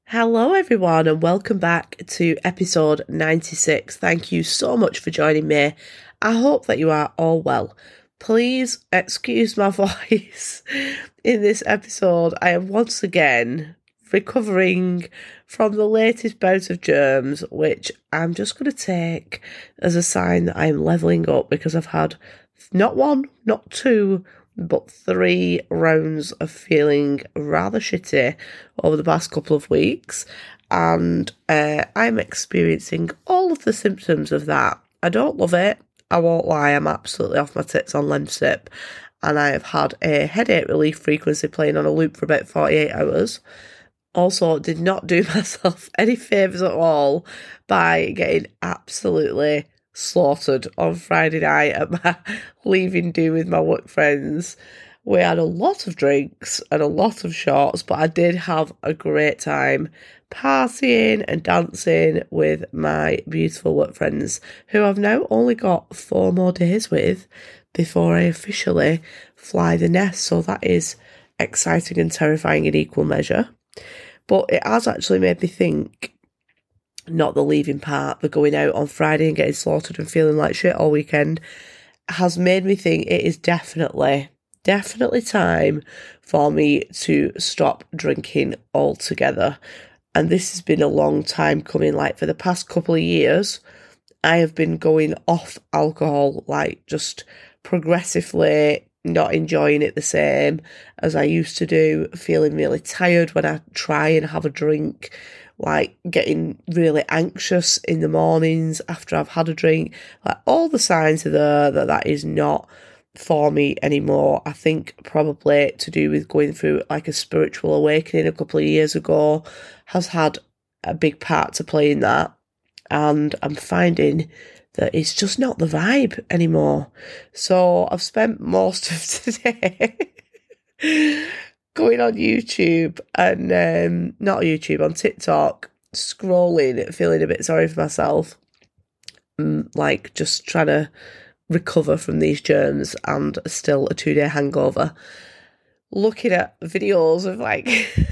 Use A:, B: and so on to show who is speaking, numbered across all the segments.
A: Hello, everyone, and welcome back to episode 96. Thank you so much for joining me. I hope that you are all well. Please excuse my voice in this episode. I am once again recovering from the latest bout of germs, which I'm just going to take as a sign that I'm levelling up because I've had not one, not two, but 3 rounds of feeling rather shitty over the past couple of weeks, and I'm experiencing all of the symptoms of that. I don't love it, I won't lie, I'm absolutely off my tits on Lemsip, and I have had a headache relief frequency playing on a loop for about 48 hours. Also, did not do myself any favours at all by getting absolutely slaughtered on Friday night at my leaving do with my work friends. We had a lot of drinks and a lot of shots, but I did have a great time partying and dancing with my beautiful work friends, who I've now only got 4 more days with before I officially fly the nest. So that is exciting and terrifying in equal measure. But it has actually made me think, not the leaving part, the going out on Friday and getting slaughtered and feeling like shit all weekend, has made me think it is definitely time for me to stop drinking altogether. And this has been a long time coming. Like, for the past couple of years, I have been going off alcohol, like just progressively not enjoying it the same as I used to do, feeling really tired when I try and have a drink, like getting really anxious in the mornings after I've had a drink. Like, all the signs are there that is not for me anymore. I think probably to do with going through like a spiritual awakening a couple of years ago has had a big part to play in that. And I'm finding that it's just not the vibe anymore. So I've spent most of today going on YouTube and not YouTube, on TikTok, scrolling, feeling a bit sorry for myself, like just trying to recover from these germs and still a 2-day hangover, looking at videos of like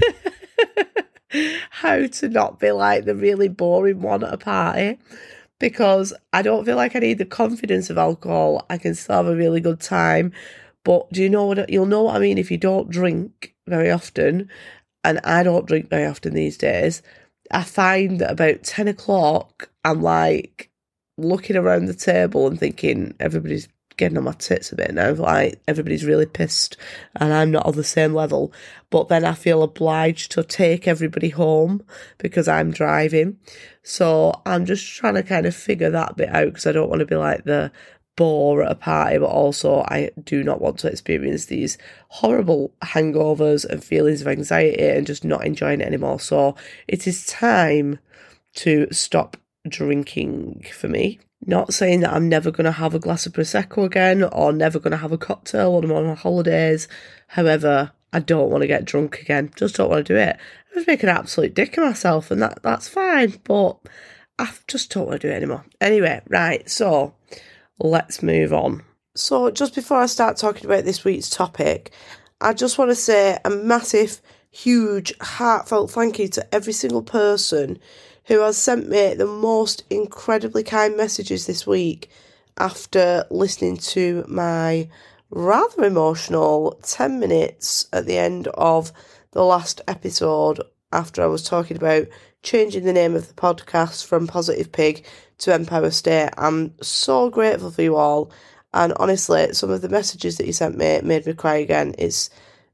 A: how to not be like the really boring one at a party, because I don't feel like I need the confidence of alcohol. I can still have a really good time. But do you know what, you'll know what I mean if you don't drink very often, and I don't drink very often these days. I find that about 10 o'clock, I'm like looking around the table and thinking everybody's getting on my tits a bit now, like everybody's really pissed and I'm not on the same level. But then I feel obliged to take everybody home because I'm driving. So I'm just trying to kind of figure that bit out, because I don't want to be like the bore at a party, but also I do not want to experience these horrible hangovers and feelings of anxiety and just not enjoying it anymore. So it is time to stop drinking for me. Not saying that I'm never going to have a glass of Prosecco again or never going to have a cocktail when I'm on holidays. However, I don't want to get drunk again. Just don't want to do it. I just make an absolute dick of myself, and that's fine, but I just don't want to do it anymore. Anyway, right, so let's move on. So just before I start talking about this week's topic, I just want to say a massive, huge, heartfelt thank you to every single person who has sent me the most incredibly kind messages this week after listening to my rather emotional 10 minutes at the end of the last episode, after I was talking about changing the name of the podcast from Positive Pig to Empower State. I'm so grateful for you all, and honestly, some of the messages that you sent me made me cry again. It's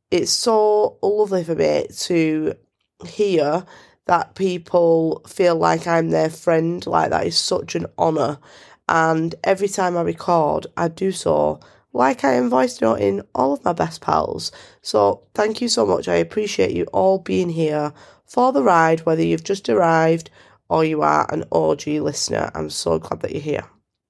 A: so lovely for me to hear that people feel like I'm their friend. Like, that is such an honour. And every time I record, I do so like I am voice noting all of my best pals. So thank you so much. I appreciate you all being here for the ride, whether you've just arrived or you are an OG listener. I'm so glad that you're here.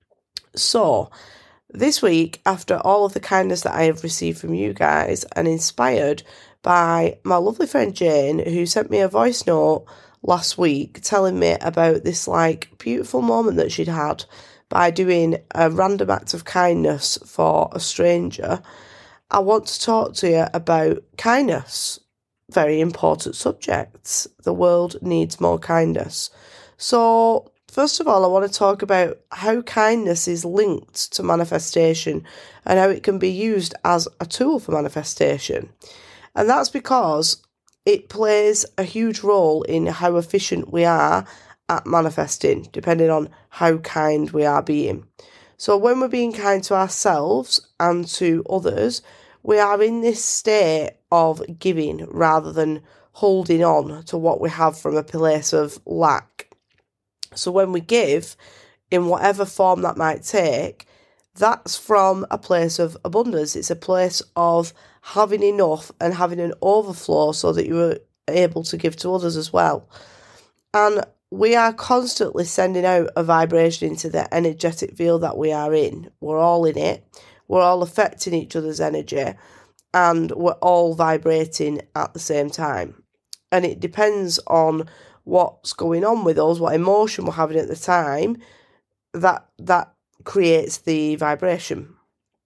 A: So this week, after all of the kindness that I have received from you guys, and inspired by my lovely friend Jane, who sent me a voice note last week telling me about this like beautiful moment that she'd had by doing a random act of kindness for a stranger, I want to talk to you about kindness. very important subjects. The world needs more kindness. So, first of all, I want to talk about how kindness is linked to manifestation and how it can be used as a tool for manifestation. And that's because it plays a huge role in how efficient we are at manifesting, depending on how kind we are being. So when we're being kind to ourselves and to others, we are in this state of giving rather than holding on to what we have from a place of lack. So when we give, in whatever form that might take, that's from a place of abundance. It's a place of having enough and having an overflow so that you are able to give to others as well. And we are constantly sending out a vibration into the energetic field that we are in. We're all in it. We're all affecting each other's energy, and we're all vibrating at the same time. And it depends on what's going on with us, what emotion we're having at the time, that creates the vibration.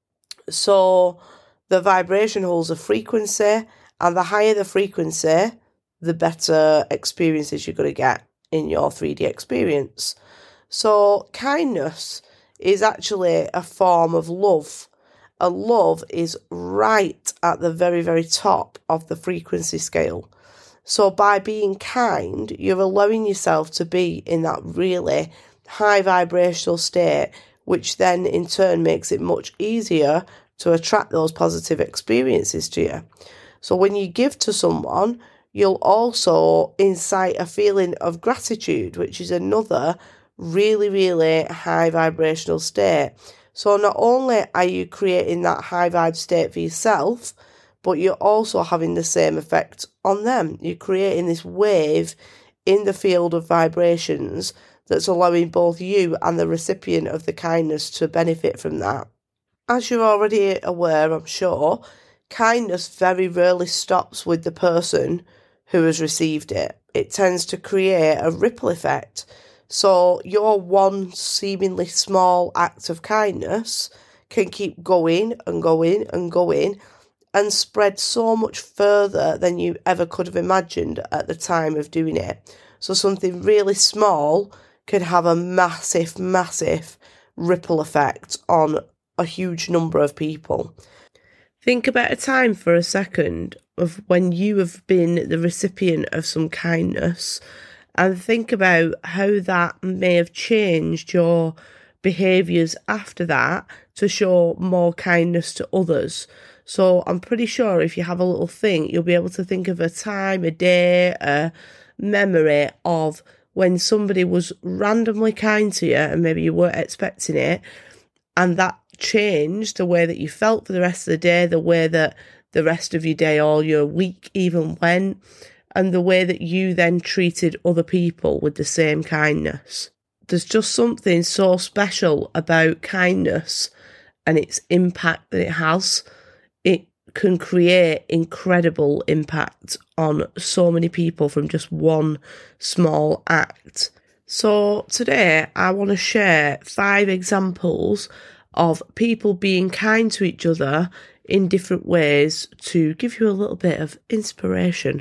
A: So the vibration holds a frequency, and the higher the frequency, the better experiences you're going to get in your 3D experience. So kindness is actually a form of love. And love is right at the very, very top of the frequency scale. So by being kind, you're allowing yourself to be in that really high vibrational state, which then in turn makes it much easier to attract those positive experiences to you. So when you give to someone, you'll also incite a feeling of gratitude, which is another really, really high vibrational state. So not only are you creating that high vibe state for yourself, but you're also having the same effect on them. You're creating this wave in the field of vibrations that's allowing both you and the recipient of the kindness to benefit from that. As you're already aware, I'm sure, kindness very rarely stops with the person who has received it. It tends to create a ripple effect. So your one seemingly small act of kindness can keep going and going and going and spread so much further than you ever could have imagined at the time of doing it. So something really small can have a massive, massive ripple effect on a huge number of people. Think about a time for a second of when you have been the recipient of some kindness, and think about how that may have changed your behaviours after that to show more kindness to others. So I'm pretty sure if you have a little think, you'll be able to think of a time, a day, a memory of when somebody was randomly kind to you and maybe you weren't expecting it, and that changed the way that you felt for the rest of the day, the way that the rest of your day or your week even went, and the way that you then treated other people with the same kindness. There's just something so special about kindness and its impact that it has. It can create incredible impact on so many people from just one small act. So today I want to share 5 examples of people being kind to each other in different ways to give you a little bit of inspiration.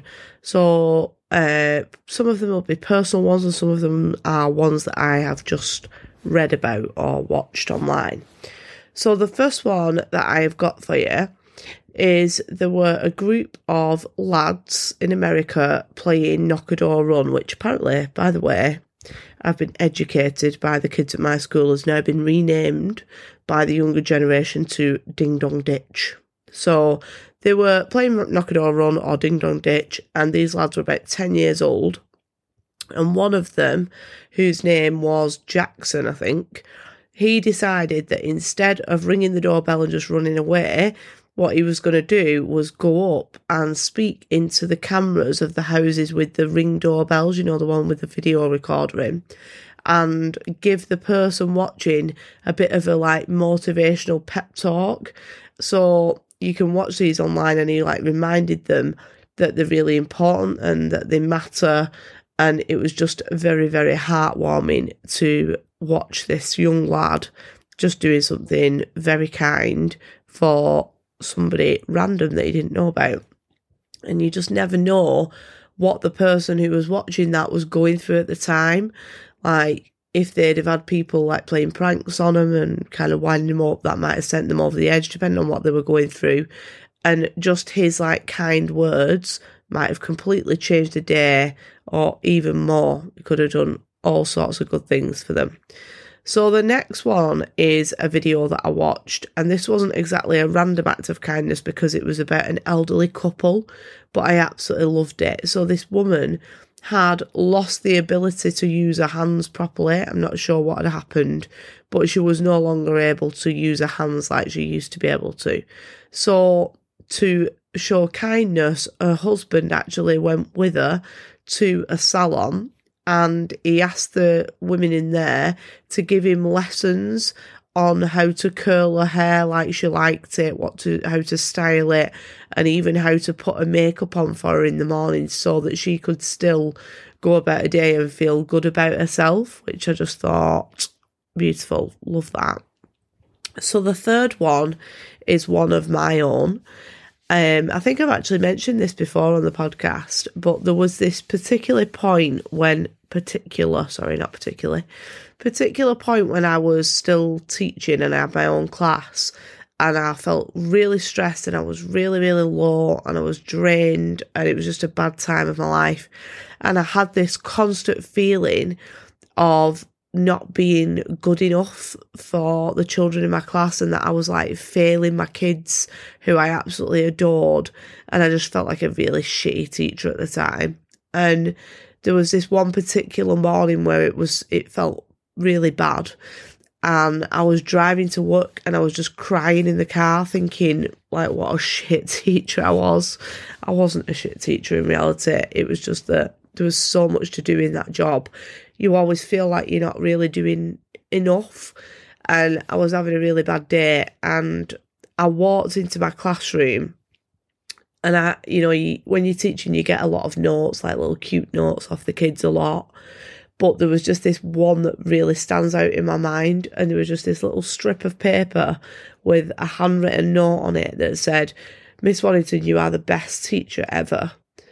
A: So some of them will be personal ones and some of them are ones that I have just read about or watched online. So the first one that I have got for you is there were a group of lads in America playing Knock-a-Door Run, which apparently, by the way, I've been educated by the kids at my school, has now been renamed by the younger generation to Ding Dong Ditch. So they were playing Knock-a-Door Run or Ding Dong Ditch, and these lads were about 10 years old. And one of them, whose name was Jackson, I think, he decided that instead of ringing the doorbell and just running away, what he was going to do was go up and speak into the cameras of the houses with the Ring doorbells, you know, the one with the video recorder in, and give the person watching a bit of a like motivational pep talk. So you can watch these online, and he like reminded them that they're really important and that they matter. And it was just very, very heartwarming to watch this young lad just doing something very kind for somebody random that he didn't know about. And you just never know what the person who was watching that was going through at the time. Like, if they'd have had people like playing pranks on them and kind of winding them up, that might have sent them over the edge, depending on what they were going through. And just his like kind words might have completely changed the day, or even more, he could have done all sorts of good things for them. So the next one is a video that I watched, and this wasn't exactly a random act of kindness because it was about an elderly couple, but I absolutely loved it. So this woman had lost the ability to use her hands properly. I'm not sure what had happened, but she was no longer able to use her hands like she used to be able to. So to show kindness, her husband actually went with her to a salon, and he asked the women in there to give him lessons on how to curl her hair like she liked it, how to style it, and even how to put her makeup on for her in the morning so that she could still go about her day and feel good about herself, which I just thought beautiful. Love that. So the third one is one of my own. I think I've actually mentioned this before on the podcast, but there was this particular point when I was still teaching and I had my own class, and I felt really stressed and I was really, really low and I was drained and it was just a bad time of my life. And I had this constant feeling of not being good enough for the children in my class, and that I was like failing my kids who I absolutely adored, and I just felt like a really shitty teacher at the time. And there was this one particular morning where it felt really bad, and I was driving to work and I was just crying in the car thinking like what a shit teacher I was. I wasn't a shit teacher in reality. It was just that there was so much to do in that job. You always feel like you're not really doing enough. And I was having a really bad day, and I walked into my classroom, and when you're teaching, you get a lot of notes, like little cute notes off the kids a lot. But there was just this one that really stands out in my mind, and there was just this little strip of paper with a handwritten note on it that said, "Miss Waddington, you are the best teacher ever."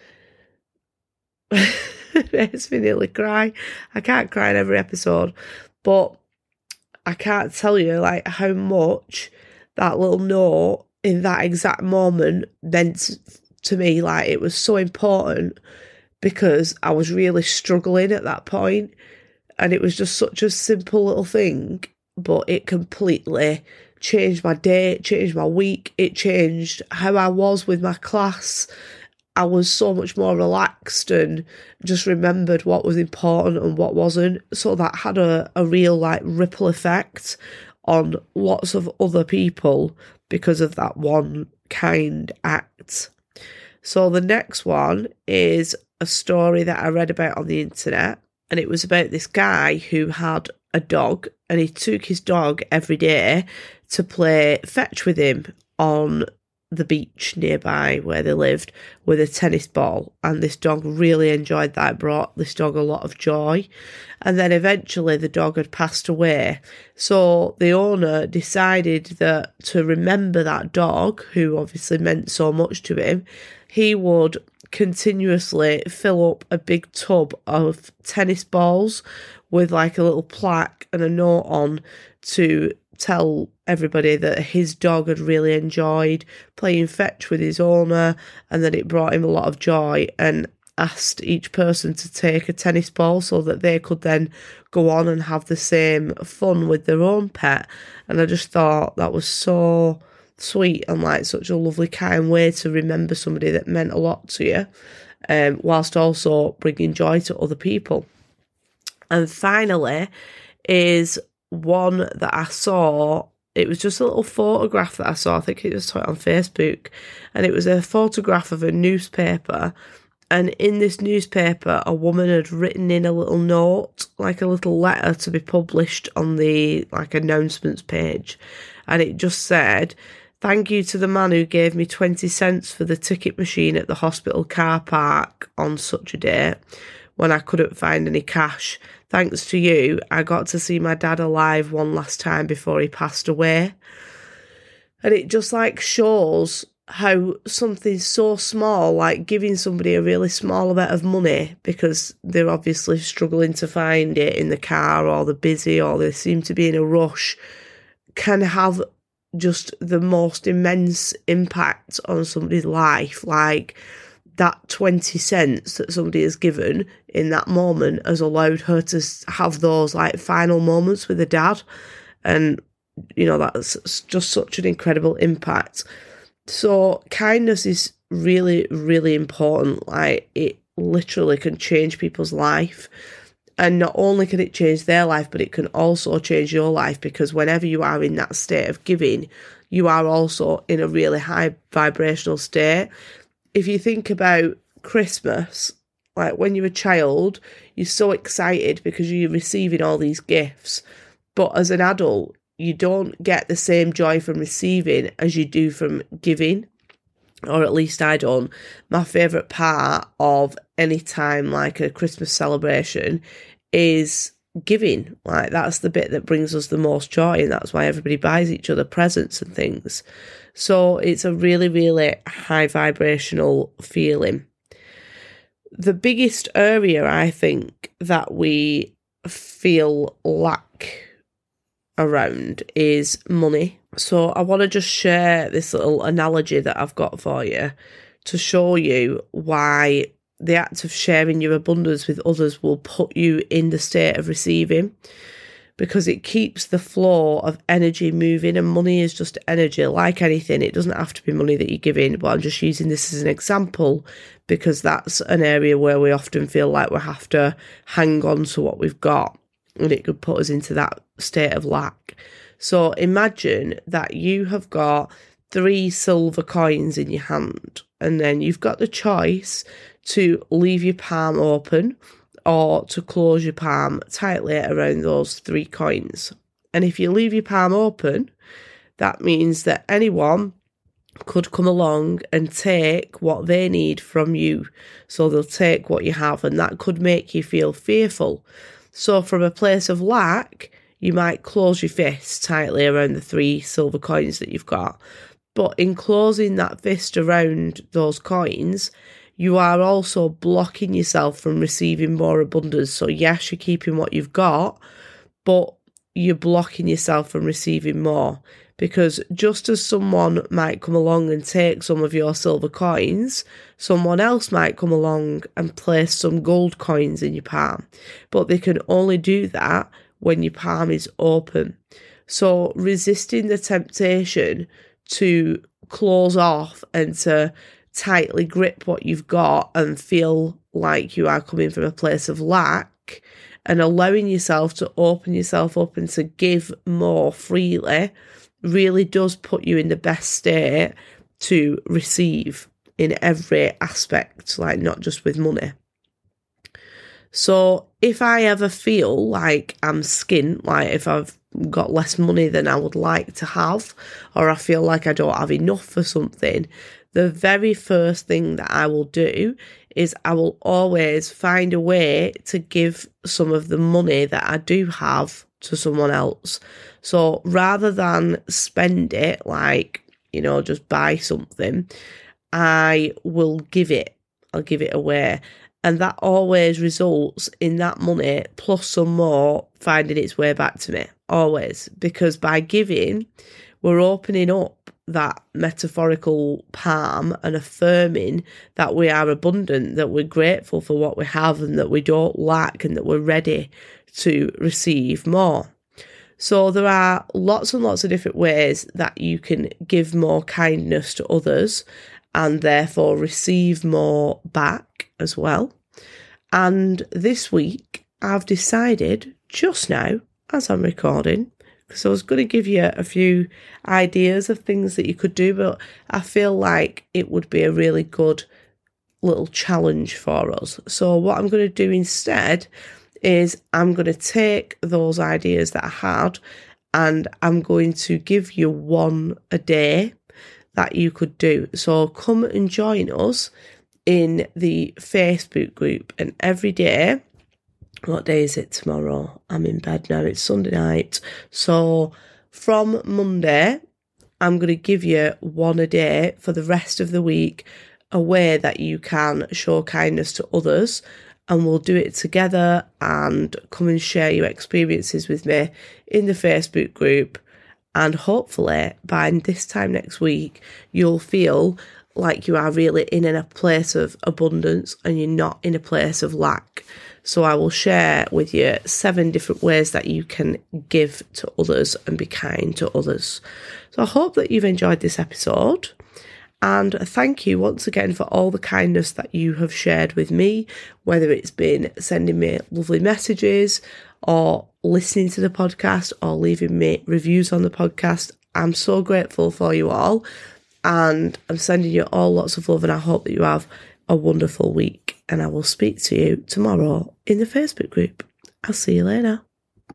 A: It makes me nearly cry. I can't cry in every episode, but I can't tell you like how much that little note in that exact moment meant to me. Like, it was so important because I was really struggling at that point, and it was just such a simple little thing, but it completely changed my day, it changed my week, it changed how I was with my class. I was so much more relaxed and just remembered what was important and what wasn't. So that had a real like ripple effect on lots of other people because of that one kind act. So the next one is a story that I read about on the internet, and it was about this guy who had a dog, and he took his dog every day to play fetch with him on the beach nearby where they lived with a tennis ball, and this dog really enjoyed that. It brought this dog a lot of joy. And then eventually the dog had passed away, so the owner decided that to remember that dog, who obviously meant so much to him, he would continuously fill up a big tub of tennis balls with like a little plaque and a note on to tell everybody that his dog had really enjoyed playing fetch with his owner and that it brought him a lot of joy, and asked each person to take a tennis ball so that they could then go on and have the same fun with their own pet. And I just thought that was so sweet and like such a lovely kind way to remember somebody that meant a lot to you, whilst also bringing joy to other people. And finally is one that I saw. It was just a little photograph that I saw. I think it was on Facebook, and it was a photograph of a newspaper. And in this newspaper, a woman had written in a little note, like a little letter to be published on the like announcements page. And it just said, "Thank you to the man who gave me 20 cents for the ticket machine at the hospital car park on such a day when I couldn't find any cash. Thanks to you, I got to see my dad alive one last time before he passed away." And it just like shows how something so small, like giving somebody a really small amount of money because they're obviously struggling to find it in the car, or they're busy, or they seem to be in a rush, can have just the most immense impact on somebody's life. Like that 20 cents that somebody has given in that moment has allowed her to have those like final moments with her dad. And, you know, that's just such an incredible impact. So kindness is really, really important. Like, it literally can change people's life. And not only can it change their life, but it can also change your life, because whenever you are in that state of giving, you are also in a really high vibrational state. If you think about Christmas, like when you're a child, you're so excited because you're receiving all these gifts. But as an adult, you don't get the same joy from receiving as you do from giving, or at least I don't. My favourite part of any time like a Christmas celebration is giving. Like, that's the bit that brings us the most joy, and that's why everybody buys each other presents and things. So it's a really, really high vibrational feeling. The biggest area I think that we feel lack around is money. So I want to just share this little analogy that I've got for you to show you why the act of sharing your abundance with others will put you in the state of receiving, because it keeps the flow of energy moving, and money is just energy. Like anything, it doesn't have to be money that you're giving, but I'm just using this as an example because that's an area where we often feel like we have to hang on to what we've got, and it could put us into that state of lack. So imagine that you have got 3 silver coins in your hand, and then you've got the choice to leave your palm open or to close your palm tightly around those 3 coins. And if you leave your palm open, that means that anyone could come along and take what they need from you. So they'll take what you have, and that could make you feel fearful. So from a place of lack, you might close your fist tightly around the 3 silver coins that you've got. But in closing that fist around those coins, you are also blocking yourself from receiving more abundance. So yes, you're keeping what you've got, but you're blocking yourself from receiving more. Because just as someone might come along and take some of your silver coins, someone else might come along and place some gold coins in your palm. But they can only do that when your palm is open. So resisting the temptation to close off and to tightly grip what you've got and feel like you are coming from a place of lack, and allowing yourself to open yourself up and to give more freely really does put you in the best state to receive in every aspect, like not just with money. So if I ever feel like I'm skint, like if I've got less money than I would like to have, or I feel like I don't have enough for something, the very first thing that I will do is I will always find a way to give some of the money that I do have to someone else. So rather than spend it, like, you know, just buy something, I will give it. I'll give it away. And that always results in that money plus some more finding its way back to me. Always. Because by giving, we're opening up that metaphorical palm and affirming that we are abundant, that we're grateful for what we have and that we don't lack, and that we're ready to receive more. So there are lots and lots of different ways that you can give more kindness to others and therefore receive more back as well. And this week I've decided just now, as I'm recording, because I was going to give you a few ideas of things that you could do, but I feel like it would be a really good little challenge for us. So what I'm going to do instead is I'm going to take those ideas that I had and I'm going to give you one a day that you could do. So come and join us in the Facebook group, and every day, what day is it tomorrow? I'm in bed now, it's Sunday night. So from Monday, I'm going to give you one a day for the rest of the week, a way that you can show kindness to others, and we'll do it together and come and share your experiences with me in the Facebook group. And hopefully by this time next week, you'll feel like you are really in a place of abundance and you're not in a place of lack. So I will share with you 7 different ways that you can give to others and be kind to others. So I hope that you've enjoyed this episode. And thank you once again for all the kindness that you have shared with me, whether it's been sending me lovely messages or listening to the podcast or leaving me reviews on the podcast. I'm so grateful for you all, and I'm sending you all lots of love, and I hope that you have a wonderful week, and I will speak to you tomorrow in the Facebook group. I'll see you later.